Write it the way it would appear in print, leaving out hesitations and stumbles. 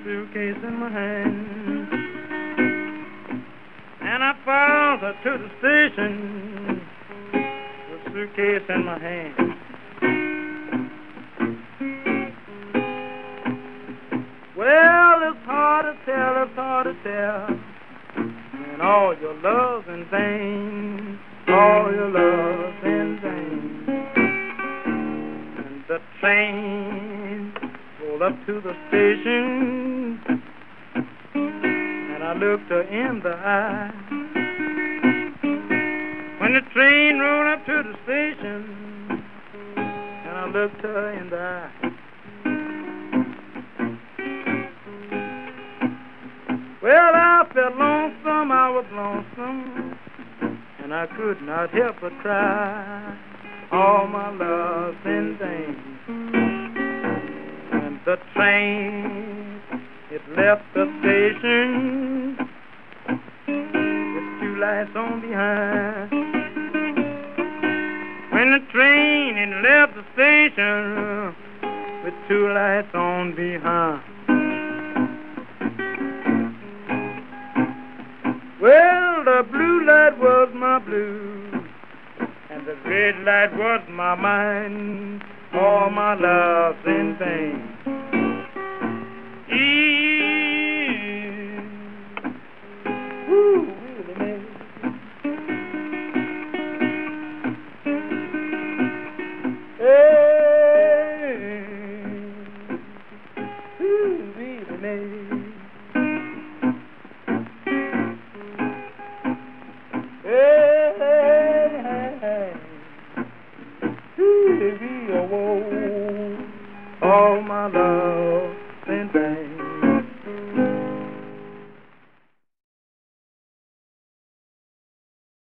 suitcase in my hand, and I followed her to the station, the suitcase in my hand. Well, it's hard to tell, it's hard to tell, and all your love's in vain, all your love's in vain. And the train pulled up to the station, and I looked her in the eye. When the train rolled up to the station, and I looked her in the eye. Well, I felt lonesome, I was lonesome, and I could not help but cry. All my love's in vain. And the train, it left the station with two lights on behind. When the train, it left the station with two lights on behind. Well, the blue light was my blue, and the red light was my mind. All my love's in vain. Woo, really, man. Hey, woo, really, man. All my love in vain.